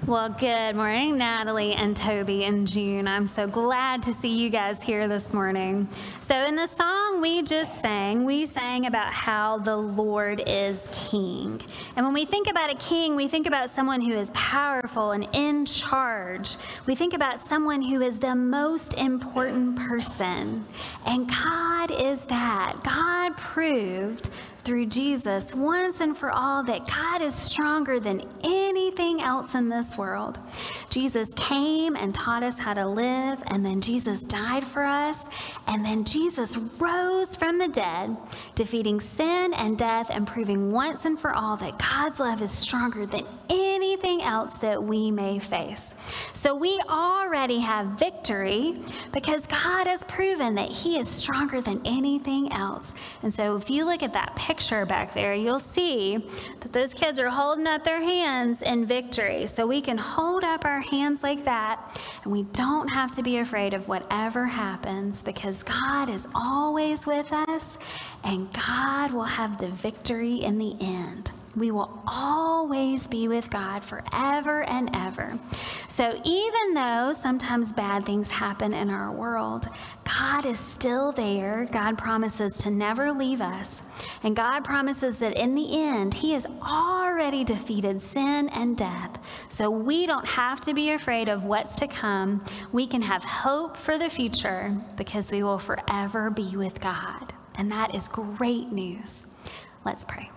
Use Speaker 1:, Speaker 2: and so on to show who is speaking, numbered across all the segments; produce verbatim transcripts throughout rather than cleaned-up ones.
Speaker 1: Well, good morning, Natalie and Toby and June. I'm so glad to see you guys here this morning. So in the song we just sang, we sang about how the Lord is king. And when we think about a king, we think about someone who is powerful and in charge. We think about someone who is the most important person. And God is that. God proved through Jesus once and for all that God is stronger than anything else in this world. Jesus came and taught us how to live, and then Jesus died for us, and then Jesus rose from the dead, defeating sin and death and proving once and for all that God's love is stronger than anything else that we may face. So we already have victory because God has proven that he is stronger than anything else. And so if you look at that picture back there, you'll see that those kids are holding up their hands in victory. So we can hold up our hands like that, and we don't have to be afraid of whatever happens because God is always with us, and God will have the victory in the end. We will always be with God forever and ever. So even though sometimes bad things happen in our world, God is still there. God promises to never leave us. And God promises that in the end, he has already defeated sin and death. So we don't have to be afraid of what's to come. We can have hope for the future because we will forever be with God. And that is great news. Let's pray.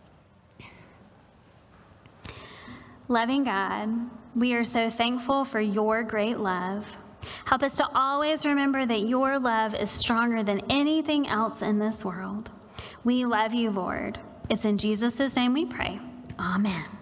Speaker 1: Loving God, we are so thankful for your great love. Help us to always remember that your love is stronger than anything else in this world. We love you, Lord. It's in Jesus' name we pray. Amen.